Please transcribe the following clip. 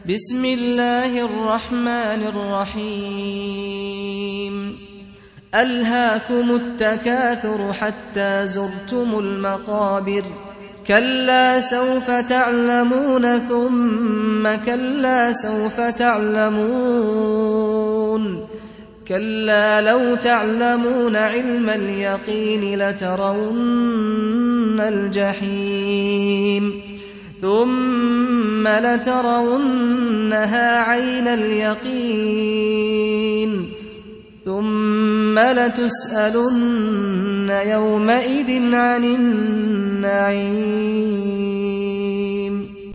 بسم الله الرحمن الرحيم ألهاكم التكاثر حتى زرتم المقابر كلا سوف تعلمون ثم كلا سوف تعلمون كلا لو تعلمون علم اليقين لترون الجحيم ثم لترونها عين اليقين ثم لتسألن يومئذ عن النعيم.